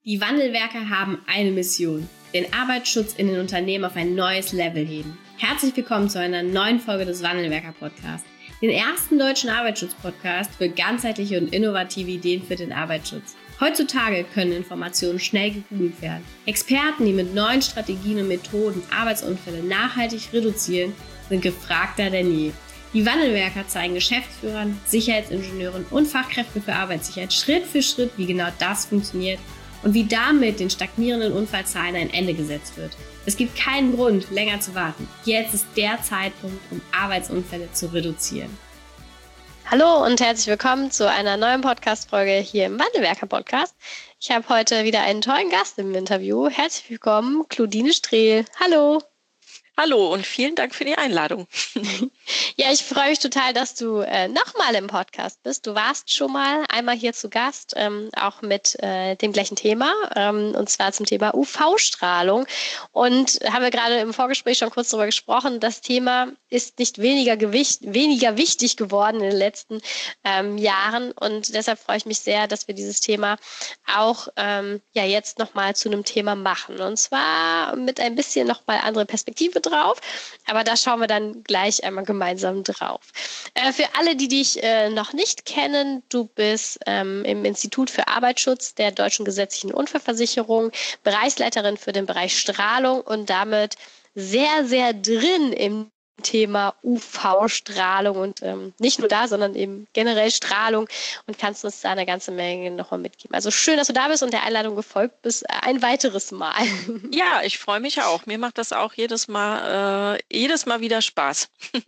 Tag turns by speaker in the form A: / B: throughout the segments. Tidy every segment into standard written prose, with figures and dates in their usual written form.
A: Die Wandelwerker haben eine Mission: den Arbeitsschutz in den Unternehmen auf ein neues Level heben. Herzlich willkommen zu einer neuen Folge des Wandelwerker-Podcasts, den ersten deutschen Arbeitsschutz-Podcast für ganzheitliche und innovative Ideen für den Arbeitsschutz. Heutzutage können Informationen schnell gegoogelt werden. Experten, die mit neuen Strategien und Methoden Arbeitsunfälle nachhaltig reduzieren, sind gefragter denn je. Die Wandelwerker zeigen Geschäftsführern, Sicherheitsingenieuren und Fachkräften für Arbeitssicherheit Schritt für Schritt, wie genau das funktioniert und wie damit den stagnierenden Unfallzahlen ein Ende gesetzt wird. Es gibt keinen Grund, länger zu warten. Jetzt ist der Zeitpunkt, um Arbeitsunfälle zu reduzieren.
B: Hallo und herzlich willkommen zu einer neuen Podcast-Folge hier im Wandelwerker-Podcast. Ich habe heute wieder einen tollen Gast im Interview. Herzlich willkommen, Claudine Strehl. Hallo.
C: Hallo und vielen Dank für die Einladung.
B: Ja, ich freue mich total, dass du nochmal im Podcast bist. Du warst schon mal einmal hier zu Gast, auch mit dem gleichen Thema, und zwar zum Thema UV-Strahlung. Und haben wir gerade im Vorgespräch schon kurz darüber gesprochen, das Thema ist nicht weniger wichtig geworden in den letzten Jahren. Und deshalb freue ich mich sehr, dass wir dieses Thema auch jetzt nochmal zu einem Thema machen. Und zwar mit ein bisschen nochmal andere Perspektive drauf. Aber da schauen wir dann gleich einmal gemeinsam drauf. Für alle, die dich noch nicht kennen, du bist im Institut für Arbeitsschutz der Deutschen Gesetzlichen Unfallversicherung, Bereichsleiterin für den Bereich Strahlung und damit sehr, sehr drin im Thema UV-Strahlung und nicht nur da, sondern eben generell Strahlung und kannst uns da eine ganze Menge nochmal mitgeben. Also schön, dass du da bist und der Einladung gefolgt bist, ein weiteres Mal.
C: Ja, ich freue mich auch. Mir macht das auch jedes Mal wieder Spaß.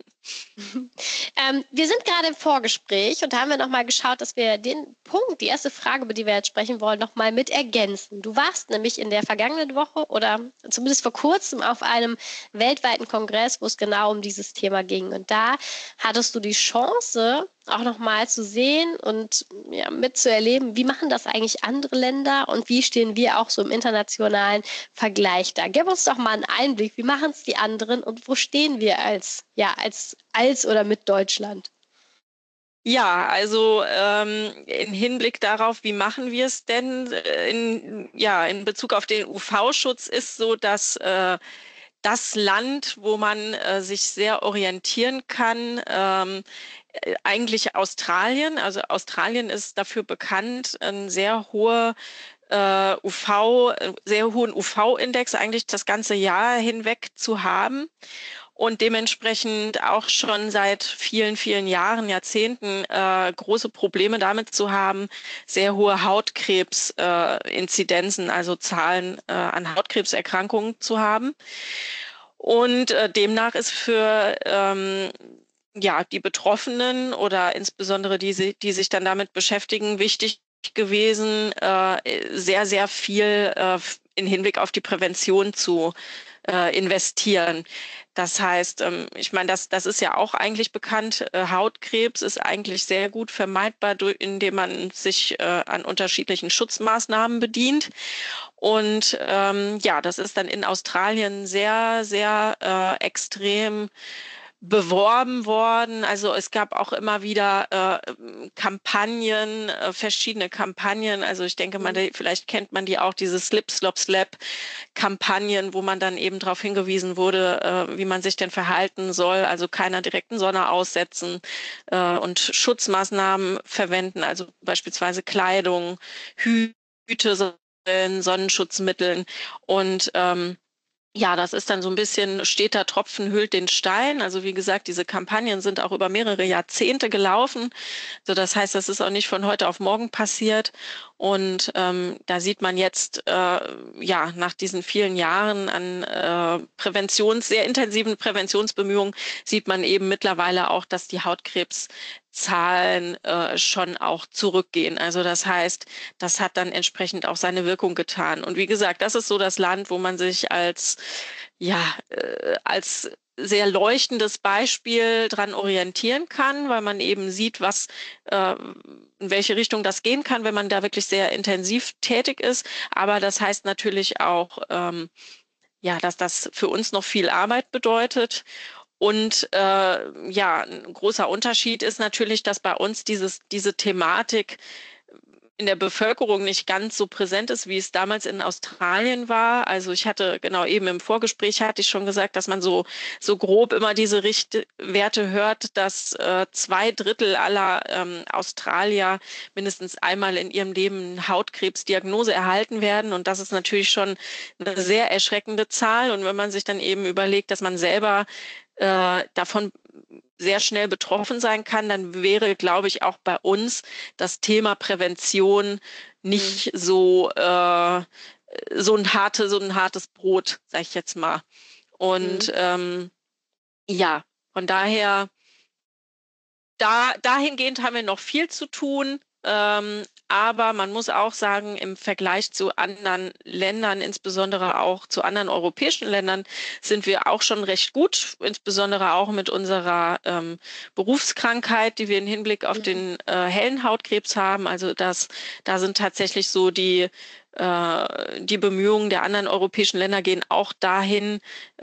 B: Wir sind gerade im Vorgespräch und da haben wir nochmal geschaut, dass wir den Punkt, die erste Frage, über die wir jetzt sprechen wollen, nochmal mit ergänzen. Du warst nämlich in der vergangenen Woche oder zumindest vor kurzem auf einem weltweiten Kongress, wo es genau um dieses Thema ging. Und da hattest du die Chance, auch nochmal zu sehen und mitzuerleben, wie machen das eigentlich andere Länder und wie stehen wir auch so im internationalen Vergleich da. Gib uns doch mal einen Einblick, wie machen es die anderen und wo stehen wir als oder mit Deutschland?
C: Ja, also im Hinblick darauf, wie machen wir es denn in Bezug auf den UV-Schutz ist so, dass das Land, wo man sich sehr orientieren kann, eigentlich Australien. Also Australien ist dafür bekannt, einen sehr hohen UV-Index eigentlich das ganze Jahr hinweg zu haben und dementsprechend auch schon seit vielen, vielen Jahren, Jahrzehnten große Probleme damit zu haben, sehr hohe Hautkrebs-Inzidenzen, also Zahlen an Hautkrebserkrankungen zu haben. Und demnach ist für die Betroffenen oder insbesondere die sich dann damit beschäftigen, wichtig gewesen, sehr, sehr viel in Hinblick auf die Prävention zu investieren. Das heißt, ich meine, das ist ja auch eigentlich bekannt. Hautkrebs ist eigentlich sehr gut vermeidbar, indem man sich an unterschiedlichen Schutzmaßnahmen bedient. Und das ist dann in Australien sehr, sehr extrem beworben worden. Also es gab auch immer wieder Kampagnen, verschiedene Kampagnen. Also ich denke mal, vielleicht kennt man die auch, diese Slip, Slop, Slap Kampagnen, wo man dann eben darauf hingewiesen wurde, wie man sich denn verhalten soll. Also keiner direkten Sonne aussetzen und Schutzmaßnahmen verwenden, also beispielsweise Kleidung, Hüte, Sonnenschutzmitteln und das ist dann so ein bisschen, steter Tropfen höhlt den Stein. Also wie gesagt, diese Kampagnen sind auch über mehrere Jahrzehnte gelaufen. So, das heißt, das ist auch nicht von heute auf morgen passiert. Und da sieht man jetzt, nach diesen vielen Jahren an sehr intensiven Präventionsbemühungen, sieht man eben mittlerweile auch, dass die Hautkrebszahlen schon auch zurückgehen. Also das heißt, das hat dann entsprechend auch seine Wirkung getan. Und wie gesagt, das ist so das Land, wo man sich als sehr leuchtendes Beispiel dran orientieren kann, weil man eben sieht, in welche Richtung das gehen kann, wenn man da wirklich sehr intensiv tätig ist. Aber das heißt natürlich auch, dass das für uns noch viel Arbeit bedeutet. Und ein großer Unterschied ist natürlich, dass bei uns diese Thematik in der Bevölkerung nicht ganz so präsent ist, wie es damals in Australien war. Also ich hatte, genau eben im Vorgespräch hatte ich schon gesagt, dass man so grob immer diese Richtwerte hört, dass 2/3 aller Australier mindestens einmal in ihrem Leben eine Hautkrebsdiagnose erhalten werden. Und das ist natürlich schon eine sehr erschreckende Zahl. Und wenn man sich dann eben überlegt, dass man selber davon sehr schnell betroffen sein kann, dann wäre, glaube ich, auch bei uns das Thema Prävention nicht so ein hartes Brot, sag ich jetzt mal. Und ja, von daher, dahingehend haben wir noch viel zu tun. Aber man muss auch sagen, im Vergleich zu anderen Ländern, insbesondere auch zu anderen europäischen Ländern, sind wir auch schon recht gut, insbesondere auch mit unserer Berufskrankheit, die wir im Hinblick auf den hellen Hautkrebs haben. Also da sind tatsächlich so die Bemühungen der anderen europäischen Länder gehen auch dahin,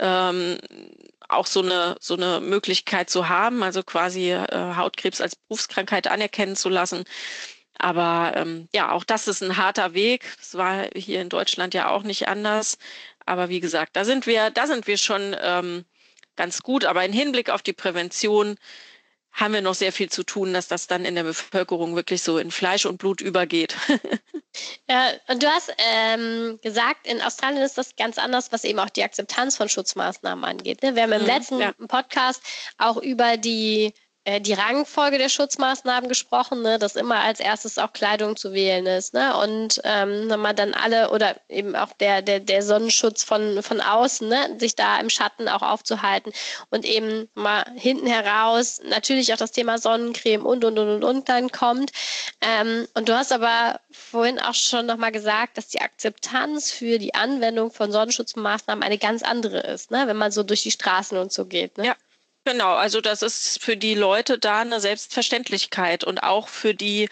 C: auch so eine Möglichkeit zu haben, also quasi Hautkrebs als Berufskrankheit anerkennen zu lassen. Aber ja, auch das ist ein harter Weg. Das war hier in Deutschland ja auch nicht anders. Aber wie gesagt, da sind wir schon ganz gut. Aber im Hinblick auf die Prävention haben wir noch sehr viel zu tun, dass das dann in der Bevölkerung wirklich so in Fleisch und Blut übergeht.
B: Ja, und du hast gesagt, in Australien ist das ganz anders, was eben auch die Akzeptanz von Schutzmaßnahmen angeht. Ne? Wir haben im letzten Podcast auch über die Rangfolge der Schutzmaßnahmen gesprochen, ne, dass immer als erstes auch Kleidung zu wählen ist, ne, und wenn man dann alle oder eben auch der Sonnenschutz von außen, ne, sich da im Schatten auch aufzuhalten und eben mal hinten heraus natürlich auch das Thema Sonnencreme und dann kommt. Und du hast aber vorhin auch schon nochmal gesagt, dass die Akzeptanz für die Anwendung von Sonnenschutzmaßnahmen eine ganz andere ist, ne, wenn man so durch die Straßen und so geht, ne?
C: Ja. Genau, also das ist für die Leute da eine Selbstverständlichkeit und auch für die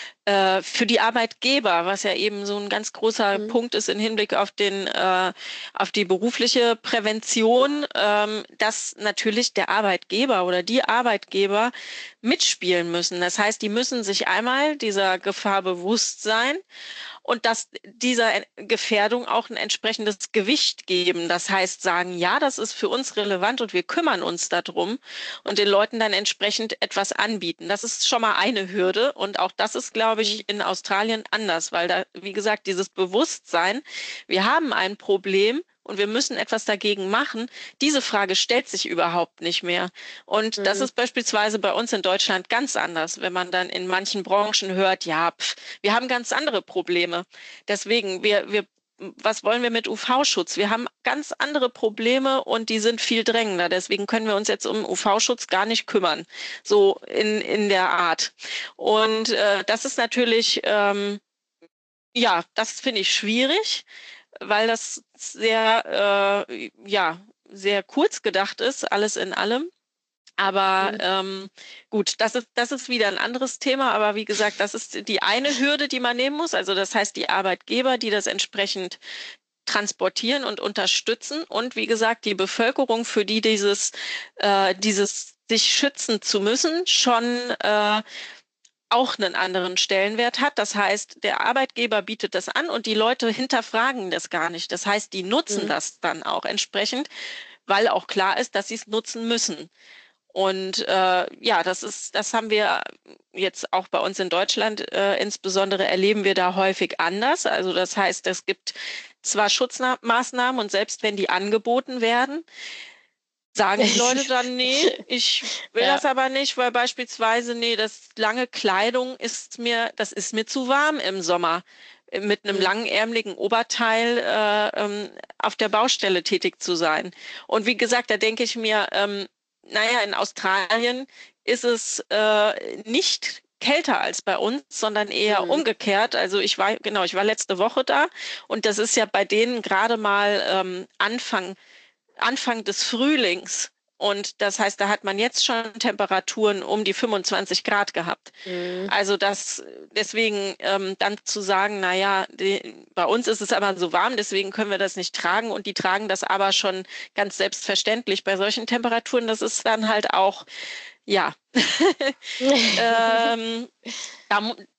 C: Arbeitgeber, was ja eben so ein ganz großer Punkt ist im Hinblick auf auf die berufliche Prävention, dass natürlich der Arbeitgeber oder die Arbeitgeber mitspielen müssen. Das heißt, die müssen sich einmal dieser Gefahr bewusst sein und dass dieser Gefährdung auch ein entsprechendes Gewicht geben. Das heißt, sagen, ja, das ist für uns relevant und wir kümmern uns darum und den Leuten dann entsprechend etwas anbieten. Das ist schon mal eine Hürde und auch das ist, glaube ich, in Australien anders, weil da, wie gesagt, dieses Bewusstsein, wir haben ein Problem und wir müssen etwas dagegen machen, diese Frage stellt sich überhaupt nicht mehr. Und das ist beispielsweise bei uns in Deutschland ganz anders, wenn man dann in manchen Branchen hört, ja, wir haben ganz andere Probleme. Deswegen, was wollen wir mit UV-Schutz? Wir haben ganz andere Probleme und die sind viel drängender. Deswegen können wir uns jetzt um UV-Schutz gar nicht kümmern. So in der Art. Und das ist natürlich, ja, das finde ich schwierig, weil das sehr kurz gedacht ist, alles in allem. Aber gut, das ist wieder ein anderes Thema. Aber wie gesagt, das ist die eine Hürde, die man nehmen muss. Also das heißt, die Arbeitgeber, die das entsprechend transportieren und unterstützen. Und wie gesagt, die Bevölkerung, für die dieses sich schützen zu müssen, schon auch einen anderen Stellenwert hat. Das heißt, der Arbeitgeber bietet das an und die Leute hinterfragen das gar nicht. Das heißt, die nutzen das dann auch entsprechend, weil auch klar ist, dass sie es nutzen müssen. Und ja, das haben wir jetzt auch bei uns in Deutschland, insbesondere erleben wir da häufig anders. Also das heißt, es gibt zwar Schutzmaßnahmen und selbst wenn die angeboten werden, sagen die Leute dann, nee, ich will das aber nicht, weil beispielsweise, nee, das lange Kleidung ist mir zu warm im Sommer, mit einem langärmeligen Oberteil auf der Baustelle tätig zu sein. Und wie gesagt, da denke ich mir, naja, in Australien ist es nicht kälter als bei uns, sondern eher umgekehrt. Also ich war letzte Woche da und das ist ja bei denen gerade mal Anfang des Frühlings. Und das heißt, da hat man jetzt schon Temperaturen um die 25 Grad gehabt. Also deswegen dann zu sagen, naja, bei uns ist es aber so warm, deswegen können wir das nicht tragen. Und die tragen das aber schon ganz selbstverständlich bei solchen Temperaturen. Das ist dann halt auch, ja,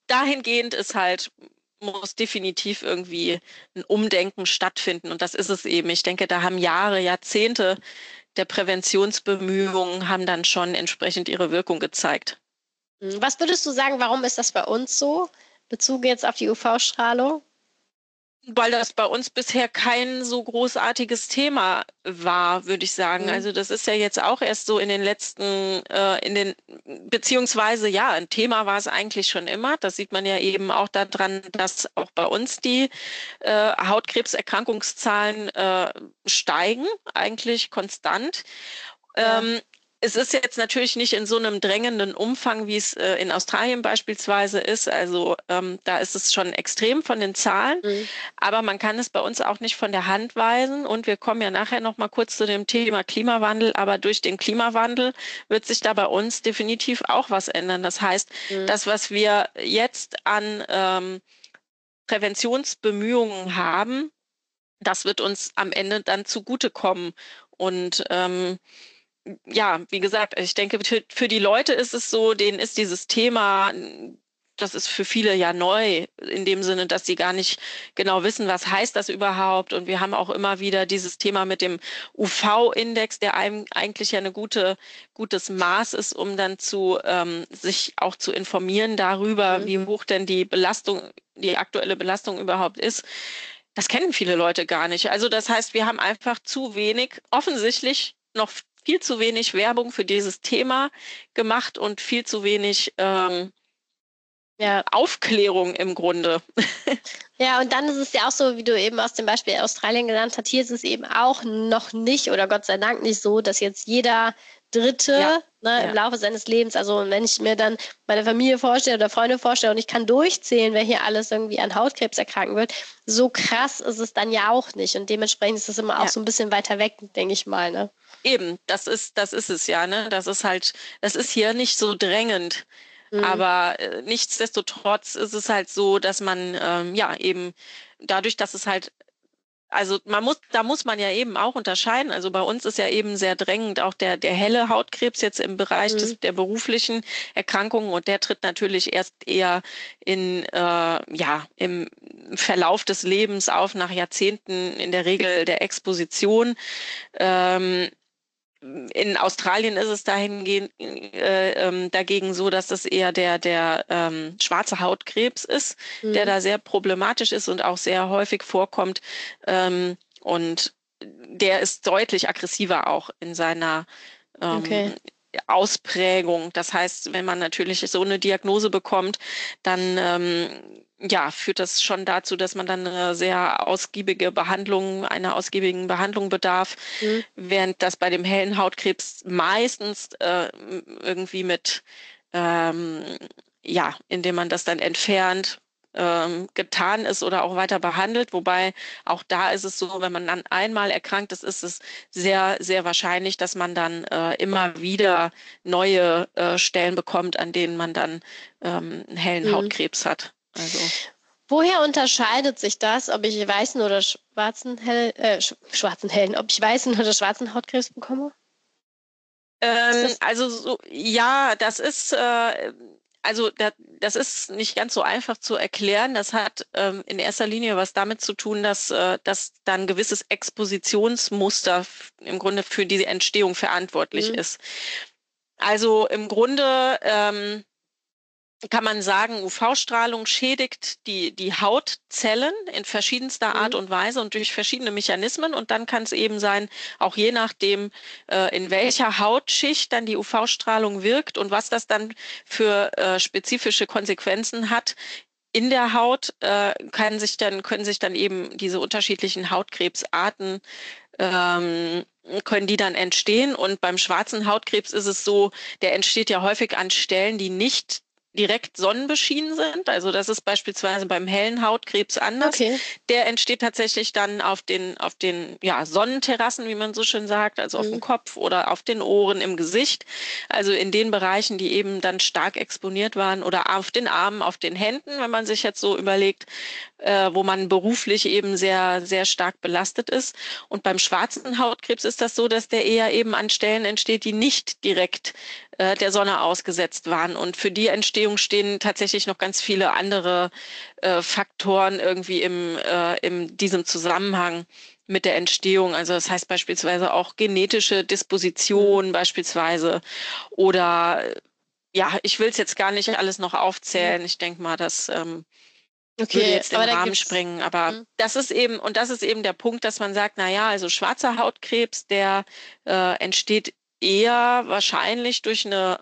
C: dahingehend muss definitiv irgendwie ein Umdenken stattfinden. Und das ist es eben. Ich denke, da haben Jahre, Jahrzehnte der Präventionsbemühungen haben dann schon entsprechend ihre Wirkung gezeigt.
B: Was würdest du sagen, warum ist das bei uns so, bezogen jetzt auf die UV-Strahlung?
C: Weil das bei uns bisher kein so großartiges Thema war, würde ich sagen. Also das ist ja jetzt auch erst so in den letzten, beziehungsweise ja, ein Thema war es eigentlich schon immer. Das sieht man ja eben auch daran, dass auch bei uns die Hautkrebserkrankungszahlen steigen, eigentlich konstant.
B: Ja.
C: Es ist jetzt natürlich nicht in so einem drängenden Umfang, wie es in Australien beispielsweise ist. Also da ist es schon extrem von den Zahlen, aber man kann es bei uns auch nicht von der Hand weisen. Und wir kommen ja nachher noch mal kurz zu dem Thema Klimawandel. Aber durch den Klimawandel wird sich da bei uns definitiv auch was ändern. Das heißt, das, was wir jetzt an Präventionsbemühungen haben, das wird uns am Ende dann zugutekommen. Und ja, wie gesagt, ich denke, für die Leute ist es so, denen ist dieses Thema, das ist für viele ja neu, in dem Sinne, dass sie gar nicht genau wissen, was heißt das überhaupt. Und wir haben auch immer wieder dieses Thema mit dem UV-Index, der einem eigentlich ja gutes Maß ist, um dann sich auch zu informieren darüber, wie hoch denn die aktuelle Belastung überhaupt ist. Das kennen viele Leute gar nicht. Also das heißt, wir haben einfach offensichtlich noch viel zu wenig Werbung für dieses Thema gemacht und viel zu wenig Aufklärung im Grunde.
B: Ja, und dann ist es ja auch so, wie du eben aus dem Beispiel Australien genannt hast, hier ist es eben auch noch nicht oder Gott sei Dank nicht so, dass jetzt jeder Dritte im Laufe seines Lebens, also wenn ich mir dann meine Familie vorstelle oder Freunde vorstelle und ich kann durchzählen, wer hier alles irgendwie an Hautkrebs erkranken wird, so krass ist es dann ja auch nicht. Und dementsprechend ist es immer auch so ein bisschen weiter weg, denke ich mal. Ne?
C: Eben, das ist es ja, ne? Das ist hier nicht so drängend. Aber nichtsdestotrotz ist es halt so, dass man eben dadurch, dass es halt, also da muss man ja eben auch unterscheiden. Also bei uns ist ja eben sehr drängend auch der helle Hautkrebs jetzt im Bereich der beruflichen Erkrankungen und der tritt natürlich erst eher im Verlauf des Lebens auf, nach Jahrzehnten in der Regel der Exposition. In Australien ist es dahingehend dagegen so, dass das eher der schwarze Hautkrebs ist, der da sehr problematisch ist und auch sehr häufig vorkommt. Und der ist deutlich aggressiver auch in seiner Ausprägung. Das heißt, wenn man natürlich so eine Diagnose bekommt, dann führt das schon dazu, dass man dann eine einer ausgiebigen Behandlung bedarf, während das bei dem hellen Hautkrebs meistens irgendwie indem man das dann entfernt, getan ist oder auch weiter behandelt. Wobei auch da ist es so, wenn man dann einmal erkrankt ist, ist es sehr, sehr wahrscheinlich, dass man dann immer wieder neue Stellen bekommt, an denen man dann einen hellen Hautkrebs hat. Also.
B: Woher unterscheidet sich das, ob ich weißen oder schwarzen Hautkrebs bekomme?
C: Das ist nicht ganz so einfach zu erklären. Das hat in erster Linie was damit zu tun, dass dann ein gewisses Expositionsmuster im Grunde für die Entstehung verantwortlich ist. Also im Grunde kann man sagen, UV-Strahlung schädigt die Hautzellen in verschiedenster Art und Weise und durch verschiedene Mechanismen. Und dann kann es eben sein, auch je nachdem, in welcher Hautschicht dann die UV-Strahlung wirkt und was das dann für spezifische Konsequenzen hat. In der Haut können sich dann eben diese unterschiedlichen Hautkrebsarten können die dann entstehen. Und beim schwarzen Hautkrebs ist es so, der entsteht ja häufig an Stellen, die nicht direkt sonnenbeschienen sind. Also das ist beispielsweise beim hellen Hautkrebs anders. Okay. Der entsteht tatsächlich dann auf den Sonnenterrassen, wie man so schön sagt, also auf dem Kopf oder auf den Ohren, im Gesicht. Also in den Bereichen, die eben dann stark exponiert waren oder auf den Armen, auf den Händen, wenn man sich jetzt so überlegt. wo man beruflich eben sehr, sehr stark belastet ist. Und beim schwarzen Hautkrebs ist das so, dass der eher eben an Stellen entsteht, die nicht direkt der Sonne ausgesetzt waren. Und für die Entstehung stehen tatsächlich noch ganz viele andere Faktoren irgendwie in diesem Zusammenhang mit der Entstehung. Also das heißt beispielsweise auch genetische Disposition beispielsweise oder ja, ich will es jetzt gar nicht alles noch aufzählen. Ich denke mal, das würde jetzt den Rahmen sprengen. Aber das ist eben der Punkt, dass man sagt, na ja, also schwarzer Hautkrebs, der entsteht eher wahrscheinlich durch eine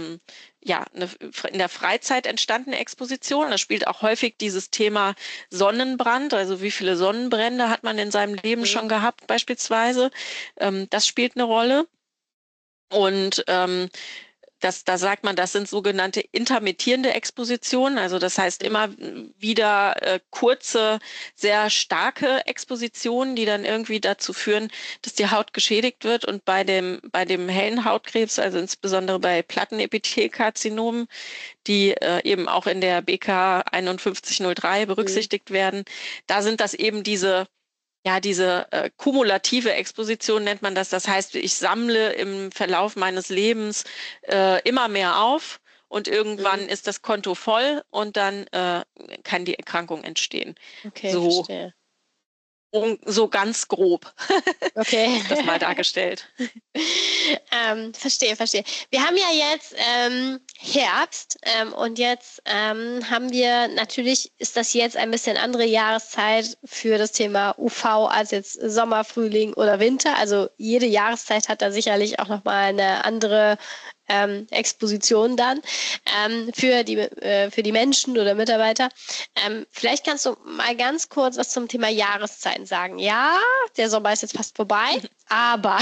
C: in der Freizeit entstandene Exposition. Da spielt auch häufig dieses Thema Sonnenbrand, also wie viele Sonnenbrände hat man in seinem Leben schon gehabt beispielsweise. Das spielt eine Rolle. Und da sagt man, das sind sogenannte intermittierende Expositionen. Also das heißt immer wieder kurze, sehr starke Expositionen, die dann irgendwie dazu führen, dass die Haut geschädigt wird. Und bei dem hellen Hautkrebs, also insbesondere bei Plattenepithelkarzinomen, die eben auch in der BK 5103 berücksichtigt werden, da sind das eben diese kumulative Exposition nennt man das. Das heißt, ich sammle im Verlauf meines Lebens immer mehr auf und irgendwann ist das Konto voll und dann kann die Erkrankung entstehen.
B: Okay,
C: verstehe. So ganz grob.
B: Okay.
C: Ist das mal dargestellt.
B: Verstehe. Wir haben ja jetzt Herbst und jetzt haben wir, natürlich ist das jetzt ein bisschen andere Jahreszeit für das Thema UV als jetzt Sommer, Frühling oder Winter. Also jede Jahreszeit hat da sicherlich auch nochmal eine andere Exposition dann für die Menschen oder Mitarbeiter. Vielleicht kannst du mal ganz kurz was zum Thema Jahreszeiten sagen. Ja, der Sommer ist jetzt fast vorbei, aber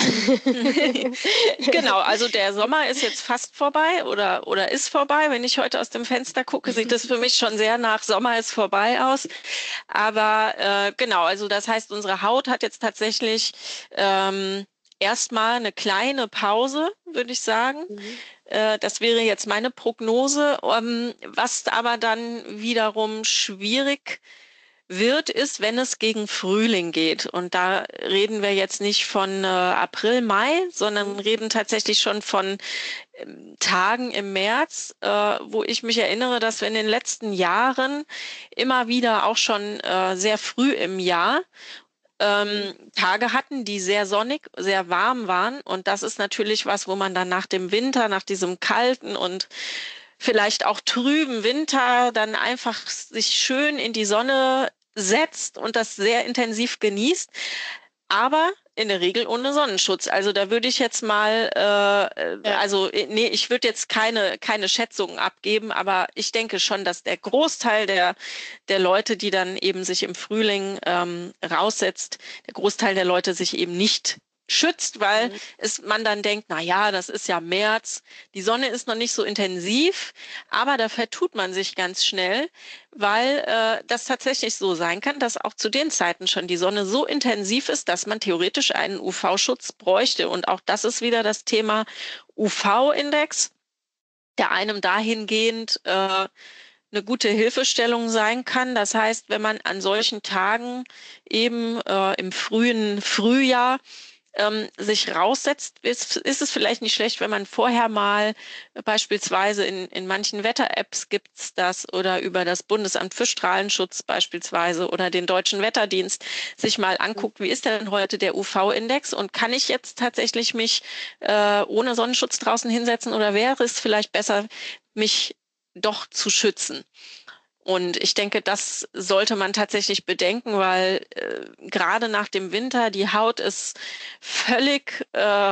C: genau, also der Sommer ist jetzt fast vorbei oder ist vorbei. Wenn ich heute aus dem Fenster gucke, sieht das für mich schon sehr nach Sommer ist vorbei aus. Aber genau, also das heißt, unsere Haut hat jetzt tatsächlich erstmal eine kleine Pause, würde ich sagen. Das wäre jetzt meine Prognose. Was aber dann wiederum schwierig wird, ist, wenn es gegen Frühling geht. Und da reden wir jetzt nicht von April, Mai, sondern reden tatsächlich schon von Tagen im März, wo ich mich erinnere, dass wir in den letzten Jahren immer wieder auch schon sehr früh im Jahr Tage hatten, die sehr sonnig, sehr warm waren. Und das ist natürlich was, wo man dann nach dem Winter, nach diesem kalten und vielleicht auch trüben Winter dann einfach sich schön in die Sonne setzt und das sehr intensiv genießt. Aber in der Regel ohne Sonnenschutz. Also da würde ich jetzt mal, ich würde jetzt keine Schätzungen abgeben, aber ich denke schon, dass der Großteil der Leute, die dann eben sich im Frühling raussetzt, der Großteil der Leute sich eben nicht schützt, weil man dann denkt, na ja, das ist ja März, die Sonne ist noch nicht so intensiv, aber da vertut man sich ganz schnell, weil das tatsächlich so sein kann, dass auch zu den Zeiten schon die Sonne so intensiv ist, dass man theoretisch einen UV-Schutz bräuchte. Und auch das ist wieder das Thema UV-Index, der einem dahingehend eine gute Hilfestellung sein kann. Das heißt, wenn man an solchen Tagen eben im frühen Frühjahr sich raussetzt, ist es vielleicht nicht schlecht, wenn man vorher mal beispielsweise in manchen Wetter-Apps gibt's das oder über das Bundesamt für Strahlenschutz beispielsweise oder den Deutschen Wetterdienst sich mal anguckt, wie ist denn heute der UV-Index und kann ich jetzt tatsächlich mich ohne Sonnenschutz draußen hinsetzen oder wäre es vielleicht besser, mich doch zu schützen? Und ich denke, das sollte man tatsächlich bedenken, weil gerade nach dem Winter die Haut ist völlig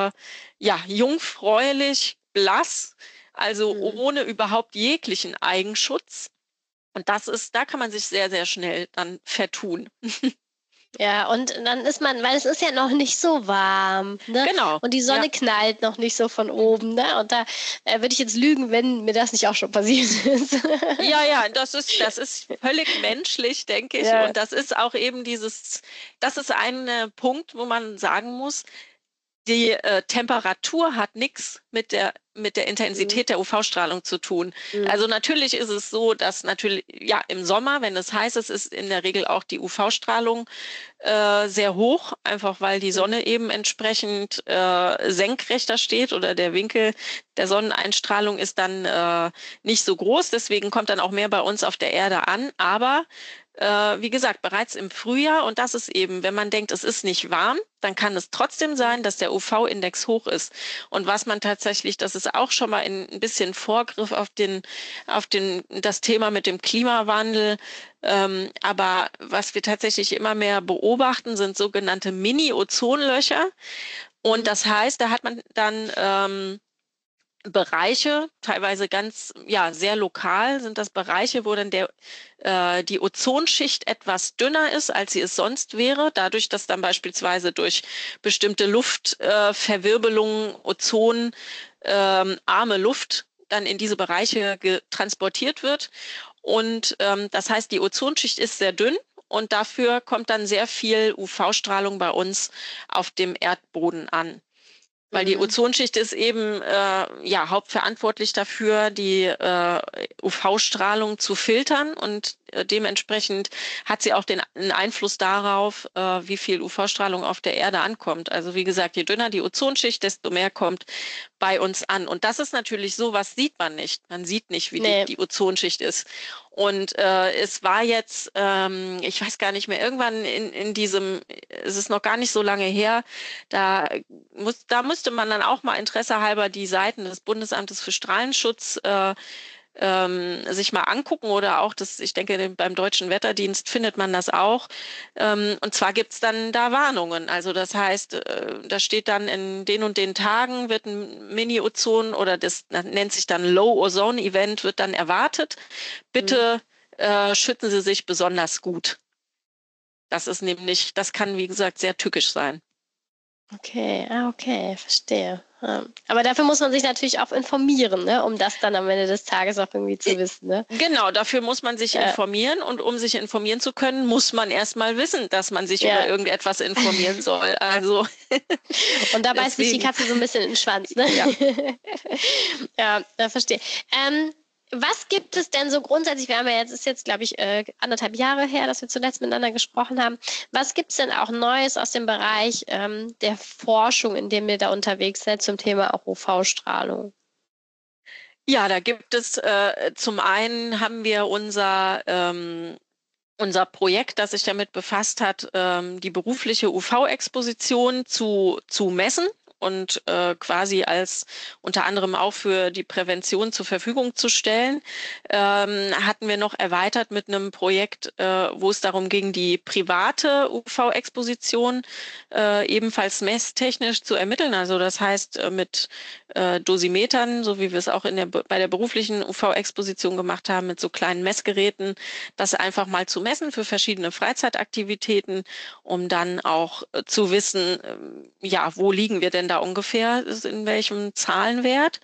C: jungfräulich, blass, also ohne überhaupt jeglichen Eigenschutz. Und da kann man sich sehr, sehr schnell dann vertun.
B: Ja, und dann ist man, weil es ist ja noch nicht so warm, ne?
C: Genau.
B: Und die Sonne knallt noch nicht so von oben, ne? Und da würde ich jetzt lügen, wenn mir das nicht auch schon passiert ist.
C: Ja, das ist völlig menschlich, denke ich. Ja. Und das ist auch eben das ist ein Punkt, wo man sagen muss, die Temperatur hat nichts mit der mit der Intensität der UV-Strahlung zu tun.
B: Mhm.
C: Also natürlich ist es so, dass natürlich, ja, im Sommer, wenn es heiß ist, ist in der Regel auch die UV-Strahlung sehr hoch, einfach weil die Sonne eben entsprechend senkrechter steht oder der Winkel der Sonneneinstrahlung ist dann nicht so groß. Deswegen kommt dann auch mehr bei uns auf der Erde an. Aber wie gesagt, bereits im Frühjahr, und das ist eben, wenn man denkt, es ist nicht warm, dann kann es trotzdem sein, dass der UV-Index hoch ist. Und was man tatsächlich, das ist auch schon mal ein bisschen Vorgriff auf das Thema mit dem Klimawandel. Aber was wir tatsächlich immer mehr beobachten, sind sogenannte Mini-Ozonlöcher. Und das heißt, da hat man dann Bereiche, teilweise ganz, ja, sehr lokal sind das Bereiche, wo dann die Ozonschicht etwas dünner ist, als sie es sonst wäre, dadurch, dass dann beispielsweise durch bestimmte Luftverwirbelungen ozonarme Luft dann in diese Bereiche transportiert wird. Und das heißt, die Ozonschicht ist sehr dünn. Und dafür kommt dann sehr viel UV-Strahlung bei uns auf dem Erdboden an. Weil die Ozonschicht ist eben ja hauptverantwortlich dafür, die UV-Strahlung zu filtern und dementsprechend hat sie auch einen Einfluss darauf, wie viel UV-Strahlung auf der Erde ankommt. Also wie gesagt, je dünner die Ozonschicht, desto mehr kommt bei uns an. Und das ist natürlich so, was sieht man nicht. Man sieht nicht, wie die Ozonschicht ist. Und es war jetzt, ich weiß gar nicht mehr, irgendwann in diesem, es ist noch gar nicht so lange her, da müsste man dann auch mal interessehalber die Seiten des Bundesamtes für Strahlenschutz sich mal angucken oder auch ich denke, beim Deutschen Wetterdienst findet man das auch. Und zwar gibt's dann da Warnungen. Also das heißt, da steht dann in den und den Tagen wird ein Mini-Ozon oder das nennt sich dann Low-Ozone-Event, wird dann erwartet. Bitte schützen Sie sich besonders gut. Das ist nämlich, das kann, wie gesagt, sehr tückisch sein.
B: Okay, verstehe. Ja. Aber dafür muss man sich natürlich auch informieren, ne? Um das dann am Ende des Tages auch irgendwie zu wissen. Ne?
C: Genau, dafür muss man sich informieren und um sich informieren zu können, muss man erstmal wissen, dass man sich über irgendetwas informieren soll. Also
B: und da beißt sich die Katze so ein bisschen in den Schwanz. Ne? Ja, verstehe. Was gibt es denn so grundsätzlich, ist jetzt, glaube ich, 1,5 Jahre her, dass wir zuletzt miteinander gesprochen haben. Was gibt es denn auch Neues aus dem Bereich der Forschung, in dem ihr da unterwegs seid, zum Thema auch UV-Strahlung?
C: Ja, da gibt es zum einen haben wir unser Projekt, das sich damit befasst hat, die berufliche UV-Exposition zu messen und quasi als unter anderem auch für die Prävention zur Verfügung zu stellen, hatten wir noch erweitert mit einem Projekt, wo es darum ging, die private UV-Exposition ebenfalls messtechnisch zu ermitteln. Also das heißt mit Dosimetern, so wie wir es auch bei der beruflichen UV-Exposition gemacht haben, mit so kleinen Messgeräten, das einfach mal zu messen für verschiedene Freizeitaktivitäten, um dann auch zu wissen, ja, wo liegen wir denn da ungefähr, in welchem Zahlenwert.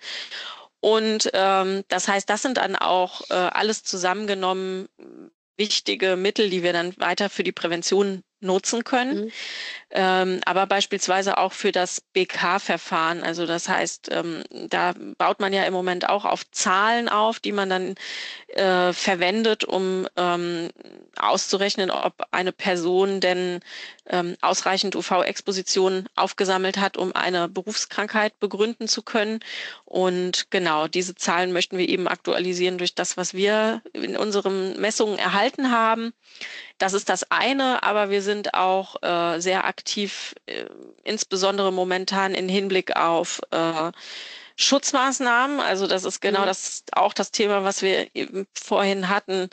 C: Und das heißt, das sind dann auch alles zusammengenommen wichtige Mittel, die wir dann weiter für die Prävention nutzen können. Aber beispielsweise auch für das BK-Verfahren. Also das heißt, da baut man ja im Moment auch auf Zahlen auf, die man dann verwendet, um auszurechnen, ob eine Person denn ausreichend UV-Exposition aufgesammelt hat, um eine Berufskrankheit begründen zu können. Und genau, diese Zahlen möchten wir eben aktualisieren durch das, was wir in unseren Messungen erhalten haben. Das ist das eine, aber wir sind auch sehr aktiv, insbesondere momentan im Hinblick auf Schutzmaßnahmen. Also das ist genau auch das Thema, was wir eben vorhin hatten,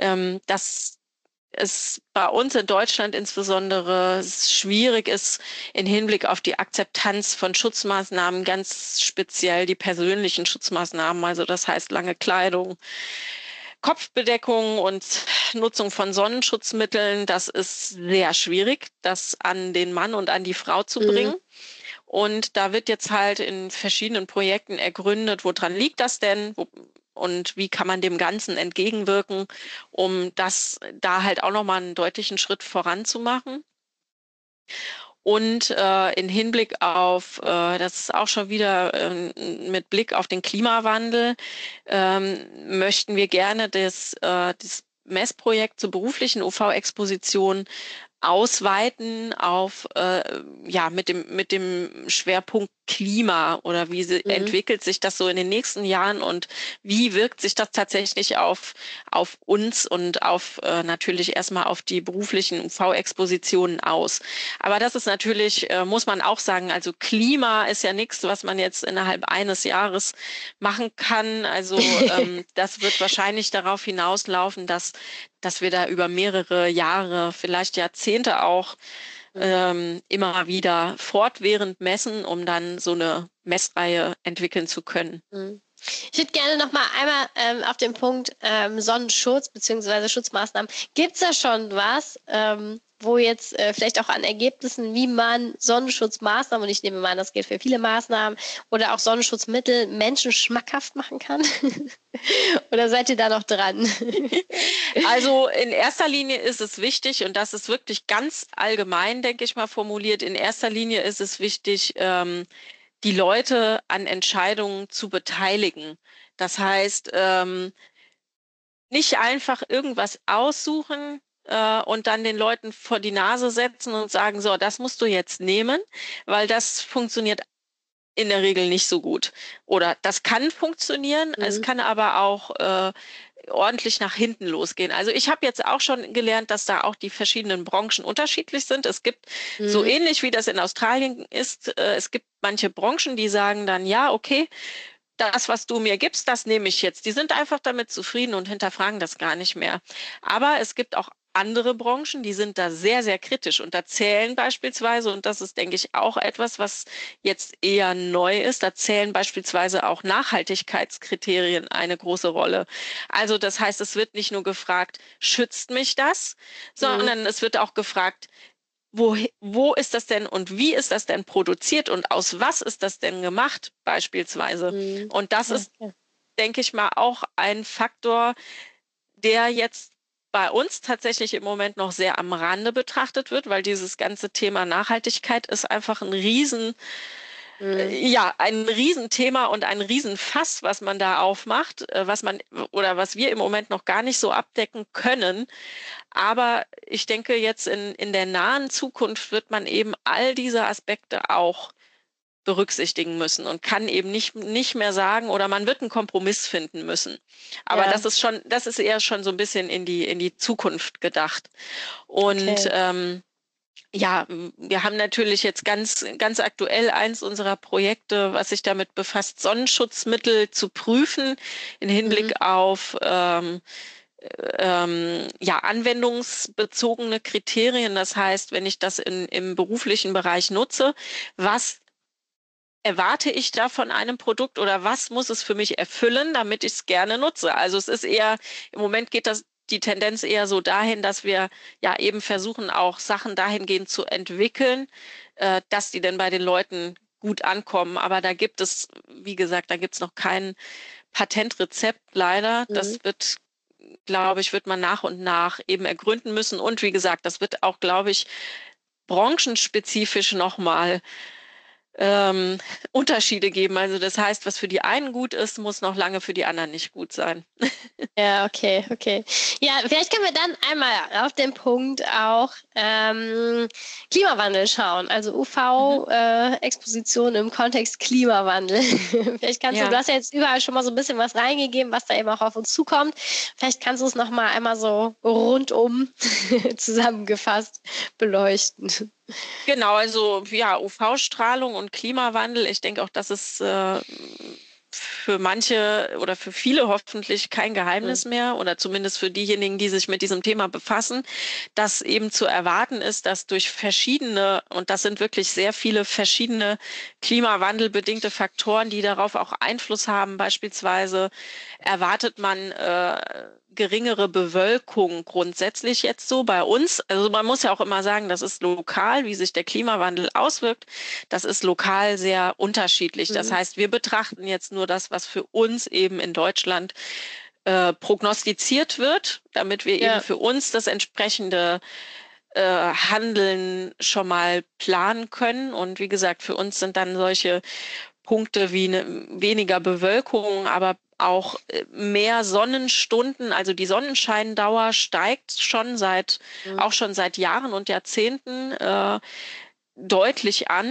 C: dass es bei uns in Deutschland insbesondere schwierig ist im Hinblick auf die Akzeptanz von Schutzmaßnahmen, ganz speziell die persönlichen Schutzmaßnahmen, also das heißt lange Kleidung, Kopfbedeckung und Nutzung von Sonnenschutzmitteln. Das ist sehr schwierig, das an den Mann und an die Frau zu bringen. Und da wird jetzt halt in verschiedenen Projekten ergründet, woran liegt das denn? Und wie kann man dem Ganzen entgegenwirken, um das da halt auch nochmal einen deutlichen Schritt voranzumachen. Und in Hinblick auf, das ist auch schon wieder mit Blick auf den Klimawandel, möchten wir gerne das Messprojekt zur beruflichen UV-Exposition ausweiten auf mit dem Schwerpunkt Klima oder entwickelt sich das so in den nächsten Jahren und wie wirkt sich das tatsächlich auf uns und auf natürlich erstmal auf die beruflichen UV-Expositionen aus. Aber das ist natürlich, muss man auch sagen, also Klima ist ja nichts, was man jetzt innerhalb eines Jahres machen kann. Also das wird wahrscheinlich darauf hinauslaufen, dass wir da über mehrere Jahre, vielleicht Jahrzehnte auch immer wieder fortwährend messen, um dann so eine Messreihe entwickeln zu können.
B: Ich würde gerne noch mal einmal auf den Punkt Sonnenschutz bzw. Schutzmaßnahmen. Gibt es da schon was, wo jetzt vielleicht auch an Ergebnissen, wie man Sonnenschutzmaßnahmen, und ich nehme mal an, das gilt für viele Maßnahmen, oder auch Sonnenschutzmittel Menschen schmackhaft machen kann? Oder seid ihr da noch dran?
C: Also in erster Linie ist es wichtig, und das ist wirklich ganz allgemein, denke ich mal, formuliert, in erster Linie ist es wichtig, die Leute an Entscheidungen zu beteiligen. Das heißt, nicht einfach irgendwas aussuchen und dann den Leuten vor die Nase setzen und sagen, so, das musst du jetzt nehmen, weil das funktioniert in der Regel nicht so gut. Oder das kann funktionieren, es kann aber auch ordentlich nach hinten losgehen. Also ich habe jetzt auch schon gelernt, dass da auch die verschiedenen Branchen unterschiedlich sind. Es gibt so ähnlich wie das in Australien ist, es gibt manche Branchen, die sagen dann, ja, okay, das, was du mir gibst, das nehme ich jetzt. Die sind einfach damit zufrieden und hinterfragen das gar nicht mehr. Aber es gibt auch andere Branchen, die sind da sehr, sehr kritisch und da zählen beispielsweise, und das ist, denke ich, auch etwas, was jetzt eher neu ist, da zählen beispielsweise auch Nachhaltigkeitskriterien eine große Rolle. Also das heißt, es wird nicht nur gefragt, schützt mich das, sondern es wird auch gefragt, wo ist das denn und wie ist das denn produziert und aus was ist das denn gemacht, beispielsweise. Und das ist, denke ich mal, auch ein Faktor, der jetzt bei uns tatsächlich im Moment noch sehr am Rande betrachtet wird, weil dieses ganze Thema Nachhaltigkeit ist einfach ein ein Riesenthema und ein Riesenfass, was man da aufmacht, was wir im Moment noch gar nicht so abdecken können. Aber ich denke, jetzt in der nahen Zukunft wird man eben all diese Aspekte auch berücksichtigen müssen und kann eben nicht mehr sagen, oder man wird einen Kompromiss finden müssen. Aber das ist eher schon so ein bisschen in die Zukunft gedacht. Und wir haben natürlich jetzt ganz, ganz aktuell eins unserer Projekte, was sich damit befasst, Sonnenschutzmittel zu prüfen in Hinblick auf anwendungsbezogene Kriterien. Das heißt, wenn ich das im beruflichen Bereich nutze, was erwarte ich da von einem Produkt oder was muss es für mich erfüllen, damit ich es gerne nutze? Also es ist eher, im Moment geht die Tendenz eher so dahin, dass wir ja eben versuchen, auch Sachen dahingehend zu entwickeln, dass die denn bei den Leuten gut ankommen. Aber da gibt es, wie gesagt, noch kein Patentrezept leider. Das wird man nach und nach eben ergründen müssen. Und wie gesagt, das wird auch, glaube ich, branchenspezifisch nochmal Unterschiede geben. Also das heißt, was für die einen gut ist, muss noch lange für die anderen nicht gut sein.
B: Ja, okay. Ja, vielleicht können wir dann einmal auf den Punkt auch Klimawandel schauen. Also UV-Exposition im Kontext Klimawandel. Vielleicht kannst du hast ja jetzt überall schon mal so ein bisschen was reingegeben, was da eben auch auf uns zukommt. Vielleicht kannst du es noch mal einmal so rundum zusammengefasst beleuchten.
C: Genau, also UV-Strahlung und Klimawandel, ich denke auch, das ist für manche oder für viele hoffentlich kein Geheimnis mehr, oder zumindest für diejenigen, die sich mit diesem Thema befassen, dass eben zu erwarten ist, dass durch verschiedene, und das sind wirklich sehr viele verschiedene klimawandelbedingte Faktoren, die darauf auch Einfluss haben, beispielsweise erwartet man geringere Bewölkung grundsätzlich jetzt so bei uns. Also man muss ja auch immer sagen, das ist lokal, wie sich der Klimawandel auswirkt. Das ist lokal sehr unterschiedlich. Das heißt, wir betrachten jetzt nur das, was für uns eben in Deutschland prognostiziert wird, damit wir eben für uns das entsprechende Handeln schon mal planen können. Und wie gesagt, für uns sind dann solche Punkte wie weniger Bewölkung, aber auch mehr Sonnenstunden. Also die Sonnenscheindauer steigt auch schon seit Jahren und Jahrzehnten deutlich an.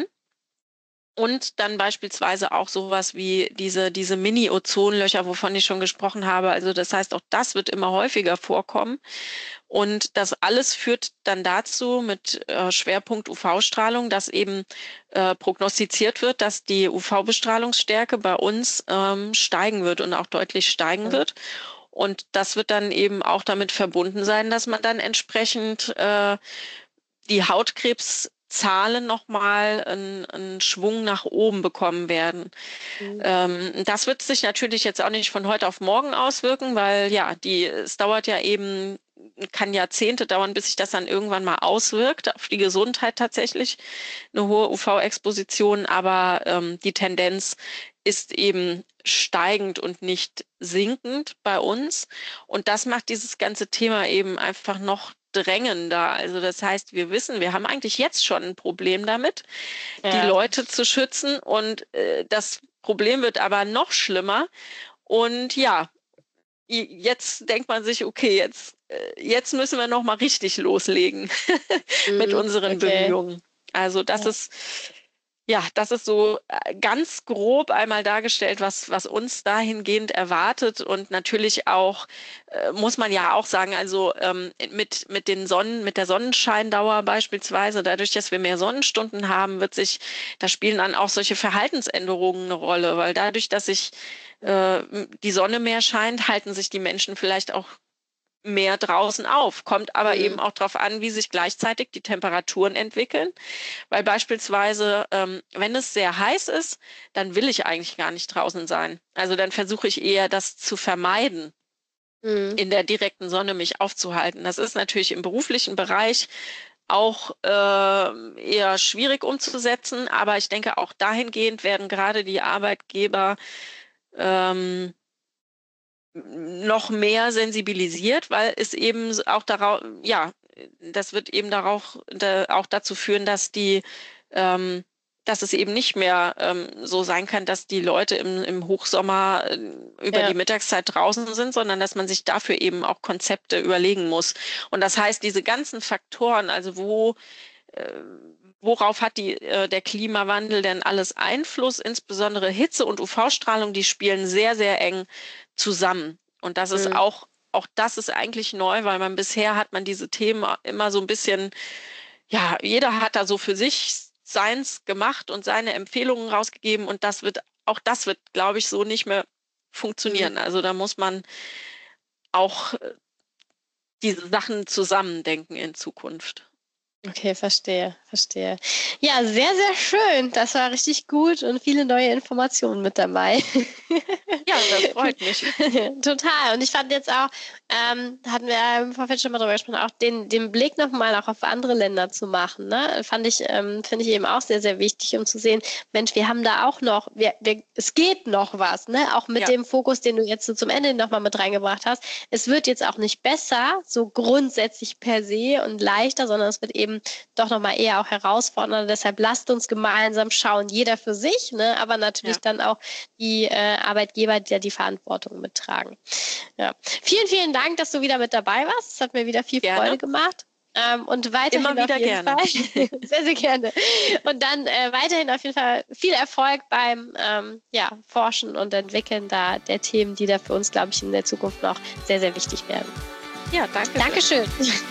C: Und dann beispielsweise auch sowas wie diese Mini-Ozonlöcher, wovon ich schon gesprochen habe. Also das heißt, auch das wird immer häufiger vorkommen. Und das alles führt dann dazu mit Schwerpunkt UV-Strahlung, dass eben prognostiziert wird, dass die UV-Bestrahlungsstärke bei uns steigen wird und auch deutlich steigen wird. Und das wird dann eben auch damit verbunden sein, dass man dann entsprechend die Hautkrebszahlen nochmal einen Schwung nach oben bekommen werden. Das wird sich natürlich jetzt auch nicht von heute auf morgen auswirken, weil ja, es dauert ja eben, kann Jahrzehnte dauern, bis sich das dann irgendwann mal auswirkt auf die Gesundheit tatsächlich, eine hohe UV-Exposition, aber die Tendenz ist eben steigend und nicht sinkend bei uns. Und das macht dieses ganze Thema eben einfach noch drängender. Also das heißt, wir wissen, wir haben eigentlich jetzt schon ein Problem damit, die Leute zu schützen. Und das Problem wird aber noch schlimmer. Und ja, jetzt denkt man sich, okay, jetzt müssen wir noch mal richtig loslegen mit unseren Bemühungen. Also das ist so ganz grob einmal dargestellt, was uns dahingehend erwartet. Und natürlich auch, muss man ja auch sagen, also mit der Sonnenscheindauer beispielsweise, dadurch, dass wir mehr Sonnenstunden haben, da spielen dann auch solche Verhaltensänderungen eine Rolle, weil dadurch, dass die Sonne mehr scheint, halten sich die Menschen vielleicht auch mehr draußen auf. Kommt aber eben auch darauf an, wie sich gleichzeitig die Temperaturen entwickeln. Weil beispielsweise, wenn es sehr heiß ist, dann will ich eigentlich gar nicht draußen sein. Also dann versuche ich eher, das zu vermeiden, in der direkten Sonne mich aufzuhalten. Das ist natürlich im beruflichen Bereich auch eher schwierig umzusetzen. Aber ich denke, auch dahingehend werden gerade die Arbeitgeber noch mehr sensibilisiert, weil es eben auch das wird eben auch dazu führen, dass dass es eben nicht mehr so sein kann, dass die Leute im Hochsommer über die Mittagszeit draußen sind, sondern dass man sich dafür eben auch Konzepte überlegen muss. Und das heißt, diese ganzen Faktoren, also worauf hat der Klimawandel denn alles Einfluss? Insbesondere Hitze und UV-Strahlung, die spielen sehr, sehr eng zusammen. Und das ist auch das ist eigentlich neu, weil bisher hat man diese Themen immer so ein bisschen, ja, jeder hat da so für sich seins gemacht und seine Empfehlungen rausgegeben und das wird, glaube ich, so nicht mehr funktionieren. Also da muss man auch diese Sachen zusammendenken in Zukunft.
B: Okay, verstehe. Ja, sehr, sehr schön. Das war richtig gut und viele neue Informationen mit dabei.
C: Ja, das freut mich.
B: Total. Und ich fand jetzt auch, hatten wir im Vorfeld schon mal drüber gesprochen, auch den Blick nochmal auch auf andere Länder zu machen, ne? Finde ich eben auch sehr, sehr wichtig, um zu sehen, Mensch, wir haben da auch noch, es geht noch was, ne? Auch mit dem Fokus, den du jetzt so zum Ende nochmal mit reingebracht hast. Es wird jetzt auch nicht besser, so grundsätzlich per se und leichter, sondern es wird eben doch nochmal eher auch herausfordernder. Deshalb lasst uns gemeinsam schauen, jeder für sich, ne? Aber natürlich dann auch die Arbeitgeber, die ja die Verantwortung mittragen. Ja. Vielen, vielen Dank, dass du wieder mit dabei warst. Es hat mir wieder viel Freude gemacht. Und weiterhin
C: immer wieder
B: auf jeden Fall. Sehr, sehr gerne. Und dann weiterhin auf jeden Fall viel Erfolg beim Forschen und Entwickeln der Themen, die da für uns, glaube ich, in der Zukunft noch sehr, sehr wichtig werden.
C: Ja, danke.
B: Dankeschön.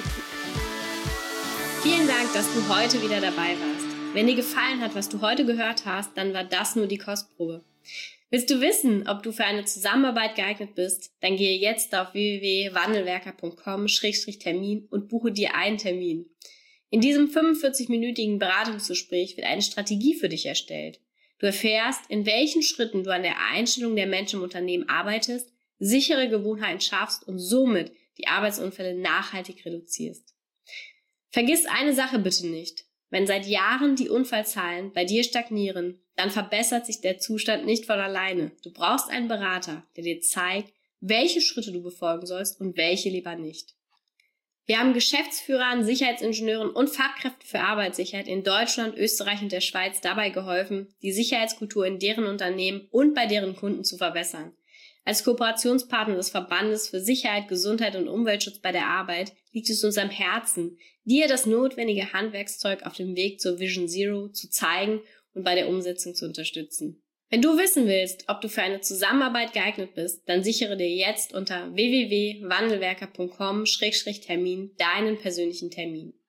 A: Vielen Dank, dass du heute wieder dabei warst. Wenn dir gefallen hat, was du heute gehört hast, dann war das nur die Kostprobe. Willst du wissen, ob du für eine Zusammenarbeit geeignet bist? Dann gehe jetzt auf www.wandelwerker.com/Termin und buche dir einen Termin. In diesem 45-minütigen Beratungsgespräch wird eine Strategie für dich erstellt. Du erfährst, in welchen Schritten du an der Einstellung der Menschen im Unternehmen arbeitest, sichere Gewohnheiten schaffst und somit die Arbeitsunfälle nachhaltig reduzierst. Vergiss eine Sache bitte nicht. Wenn seit Jahren die Unfallzahlen bei dir stagnieren, dann verbessert sich der Zustand nicht von alleine. Du brauchst einen Berater, der dir zeigt, welche Schritte du befolgen sollst und welche lieber nicht. Wir haben Geschäftsführern, Sicherheitsingenieuren und Fachkräften für Arbeitssicherheit in Deutschland, Österreich und der Schweiz dabei geholfen, die Sicherheitskultur in deren Unternehmen und bei deren Kunden zu verbessern. Als Kooperationspartner des Verbandes für Sicherheit, Gesundheit und Umweltschutz bei der Arbeit liegt es uns am Herzen, dir das notwendige Handwerkszeug auf dem Weg zur Vision Zero zu zeigen und bei der Umsetzung zu unterstützen. Wenn du wissen willst, ob du für eine Zusammenarbeit geeignet bist, dann sichere dir jetzt unter www.wandelwerker.com/Termin deinen persönlichen Termin.